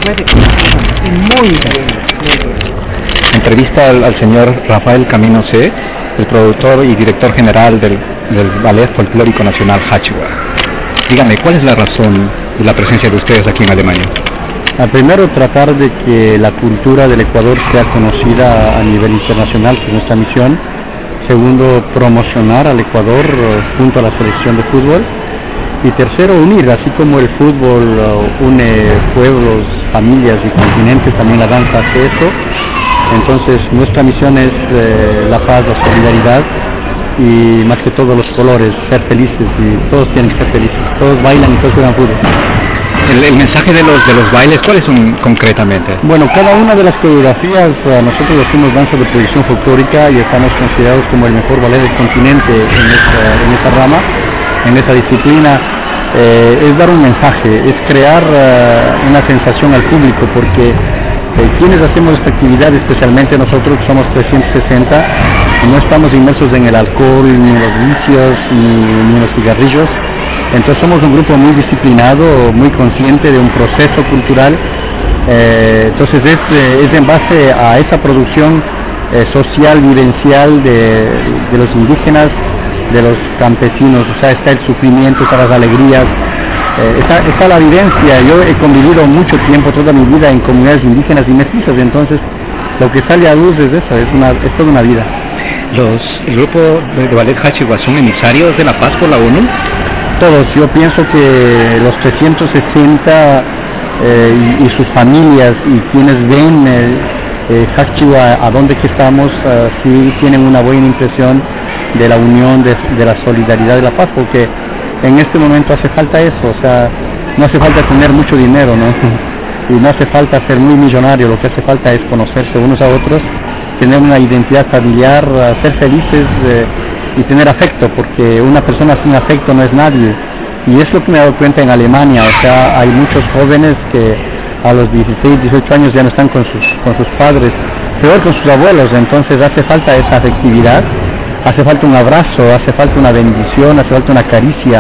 Muy bien. Entrevista al señor Rafael Camino C., el productor y director general del Ballet Folclórico Nacional Hachiwa. Dígame, ¿cuál es la razón de la presencia de ustedes aquí en Alemania? Primero, tratar de que la cultura del Ecuador sea conocida a nivel internacional, que es nuestra misión. Segundo, promocionar al Ecuador junto a la selección de fútbol. Y tercero, unir, así como el fútbol une pueblos, familias y continentes, también la danza hace eso. Entonces nuestra misión es la paz, la solidaridad y más que todo los colores, ser felices, y todos tienen que ser felices, todos bailan y todos juegan fútbol. El mensaje de los bailes, ¿cuáles son concretamente? Bueno, cada una de las coreografías, nosotros hacemos danza de producción folclórica y estamos considerados como el mejor ballet del continente en esta rama, en esa disciplina. Es dar un mensaje, es crear una sensación al público, porque quienes hacemos esta actividad, especialmente nosotros que somos 360, no estamos inmersos en el alcohol, ni en los vicios, ni en los cigarrillos. Entonces somos un grupo muy disciplinado, muy consciente de un proceso cultural. Entonces es en base a esa producción social, vivencial de los indígenas, de los campesinos. O sea, está el sufrimiento, están las alegrías, está la vivencia. Yo he convivido mucho tiempo, toda mi vida, en comunidades indígenas y mestizas, entonces lo que sale a luz es eso, es toda una vida. ¿El grupo de ballet Hachiwa son emisarios de la paz por la ONU? Todos, yo pienso que los 360 y sus familias y quienes ven Hachiwa, a donde que estamos, sí tienen una buena impresión de la unión, de la solidaridad, de la paz, porque en este momento hace falta eso. O sea, no hace falta tener mucho dinero, ¿no? Y no hace falta ser muy millonario, lo que hace falta es conocerse unos a otros, tener una identidad familiar, ser felices y tener afecto, porque una persona sin afecto no es nadie. Y es lo que me he dado cuenta en Alemania. O sea, hay muchos jóvenes que a los 16, 18 años ya no están con sus padres, peor con sus abuelos. Entonces hace falta esa afectividad, hace falta un abrazo, hace falta una bendición, hace falta una caricia.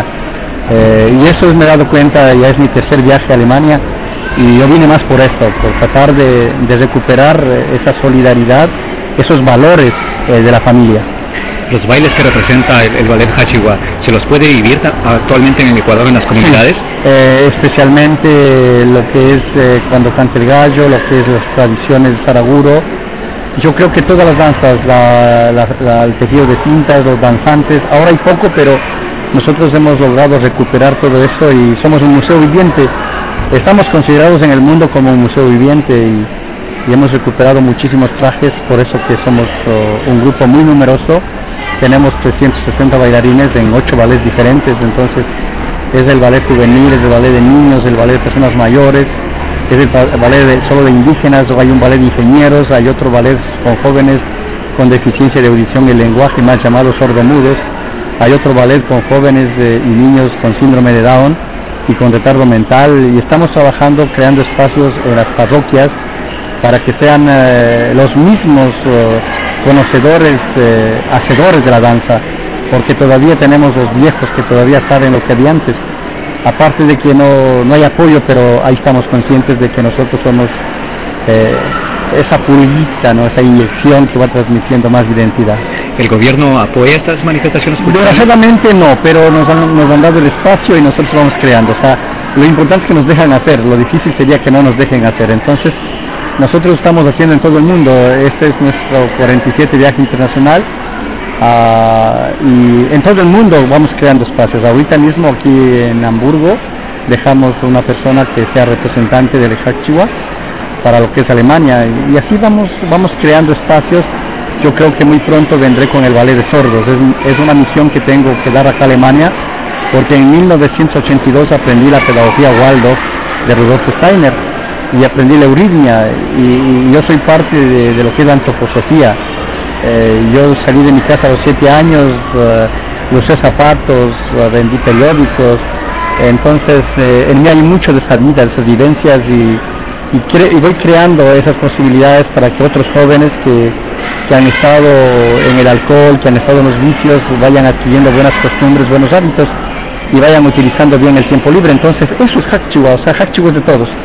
Y eso me he dado cuenta, ya es mi tercer viaje a Alemania, y yo vine más por esto, por tratar de recuperar esa solidaridad, esos valores de la familia. Los bailes que representa el ballet Hachiwa, ¿se los puede vivir actualmente en el Ecuador, en las comunidades? Sí, especialmente lo que es cuando canta el gallo, lo que es las tradiciones de Saraguro. Yo creo que todas las danzas, el tejido de cintas, los danzantes, ahora hay poco, pero nosotros hemos logrado recuperar todo eso y somos un museo viviente. Estamos considerados en el mundo como un museo viviente y hemos recuperado muchísimos trajes, por eso que somos un grupo muy numeroso. Tenemos 360 bailarines en 8 ballets diferentes, entonces es el ballet juvenil, es el ballet de niños, el ballet de personas mayores, es el ballet solo de indígenas, hay un ballet de ingenieros, hay otro ballet con jóvenes con deficiencia de audición y lenguaje, más llamados sordomudos, hay otro ballet con jóvenes y niños con síndrome de Down y con retardo mental, y estamos trabajando creando espacios en las parroquias para que sean los mismos conocedores, hacedores de la danza, porque todavía tenemos los viejos que todavía saben lo que había antes. Aparte de que no hay apoyo, pero ahí estamos conscientes de que nosotros somos esa pulguita, ¿no? Esa inyección que va transmitiendo más identidad. ¿El gobierno apoya estas manifestaciones culturales? Desgraciadamente no, pero nos han dado el espacio y nosotros vamos creando. O sea, lo importante es que nos dejan hacer, lo difícil sería que no nos dejen hacer. Entonces, nosotros estamos haciendo en todo el mundo. Este es nuestro 47 viaje internacional. Y en todo el mundo vamos creando espacios. Ahorita mismo aquí en Hamburgo dejamos una persona que sea representante del Hachiwa para lo que es Alemania, y así vamos creando espacios. Yo creo que muy pronto vendré con el ballet de sordos. Es una misión que tengo que dar acá a Alemania, porque en 1982 aprendí la pedagogía Waldorf de Rudolf Steiner y aprendí la euritmia, y yo soy parte de lo que es la antroposofía. Yo salí de mi casa a los 7 años, usé zapatos, vendí periódicos. Entonces en mí hay mucho de esa vida, de esas vivencias, y voy creando esas posibilidades para que otros jóvenes que han estado en el alcohol, que han estado en los vicios, vayan adquiriendo buenas costumbres, buenos hábitos, y vayan utilizando bien el tiempo libre. Entonces eso es Hachiwa. O sea, Hachiwa es de todos.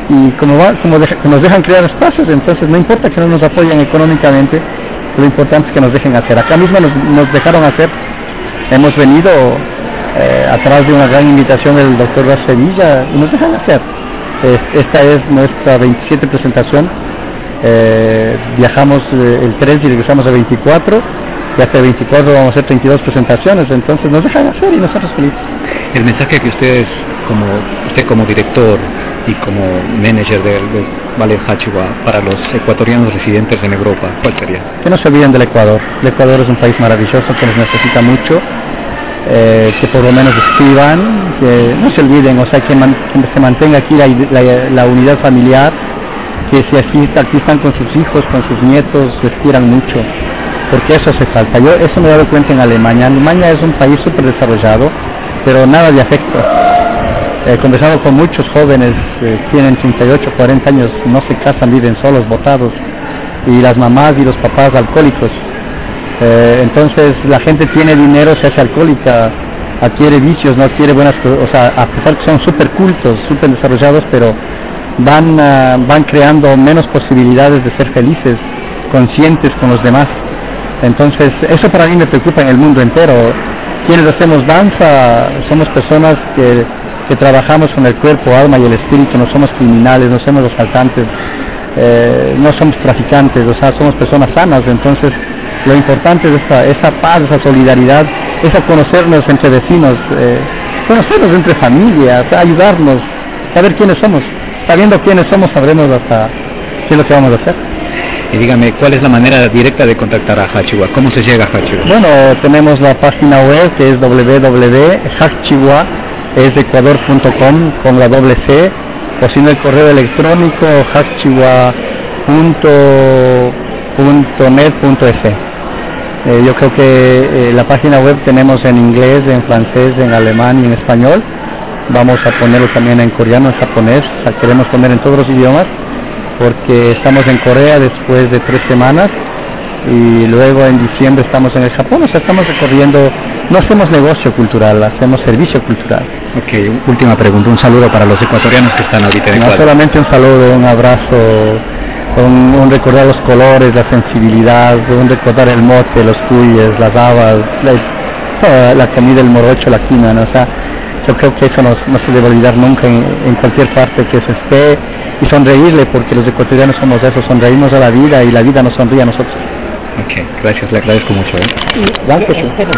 y que nos dejan crear espacios, entonces no importa que no nos apoyen económicamente, lo importante es que nos dejen hacer. Acá mismo nos dejaron hacer, hemos venido a través de una gran invitación del doctor Ras Sevilla y nos dejan hacer. Esta es nuestra 27 presentación, viajamos el 3 y regresamos el 24, y hasta el 24 vamos a hacer 32 presentaciones, entonces nos dejan hacer y nosotros felices. El mensaje que usted como director y como manager del Ballet Hachiwa para los ecuatorianos residentes en Europa, ¿cuál sería? Que no se olviden del Ecuador. El Ecuador es un país maravilloso que nos necesita mucho, que por lo menos escriban, que no se olviden, o sea, que se mantenga aquí la unidad familiar, que si aquí están con sus hijos, con sus nietos, les quieran mucho, porque eso hace falta. Yo eso me he dado cuenta en Alemania. Alemania es un país súper desarrollado, pero nada de afecto. Conversado con muchos jóvenes, tienen 38, 40 años, no se casan, viven solos, botados, y las mamás y los papás alcohólicos. Entonces la gente tiene dinero, se hace alcohólica, adquiere vicios, no adquiere buenas cosas, o sea, a pesar que son súper cultos, súper desarrollados, pero van creando menos posibilidades de ser felices, conscientes con los demás. Entonces eso para mí me preocupa en el mundo entero. Quienes hacemos danza somos personas que trabajamos con el cuerpo, alma y el espíritu, no somos criminales, no somos asaltantes, no somos traficantes, o sea, somos personas sanas. Entonces lo importante es esa paz, esa solidaridad, es conocernos entre vecinos, conocernos entre familias, ayudarnos, saber quiénes somos. Sabiendo quiénes somos, sabremos hasta qué es lo que vamos a hacer. Y dígame, ¿cuál es la manera directa de contactar a Hachiwa? ¿Cómo se llega a Hachiwa? Bueno, tenemos la página web que es www.hachiwa.ecuador.com con la doble C, o si no el correo electrónico hachiwa.net.es. Yo creo que la página web tenemos en inglés, en francés, en alemán y en español. Vamos a ponerlo también en coreano, en japonés, o sea, queremos poner en todos los idiomas, porque estamos en Corea después de 3 semanas y luego en diciembre estamos en el Japón, o sea, estamos recorriendo, no hacemos negocio cultural, hacemos servicio cultural. Ok, última pregunta, un saludo para los ecuatorianos que están ahorita en Ecuador. No solamente un saludo, un abrazo, un recordar los colores, la sensibilidad, un recordar el mote, los cuyes, las habas, toda la comida, el morocho, la quina, ¿no? O sea, yo creo que eso no se debe olvidar nunca en cualquier parte que se esté, y sonreírle, porque los ecuatorianos somos eso, sonreímos a la vida y la vida nos sonríe a nosotros. Ok, gracias, le agradezco mucho. Gracias.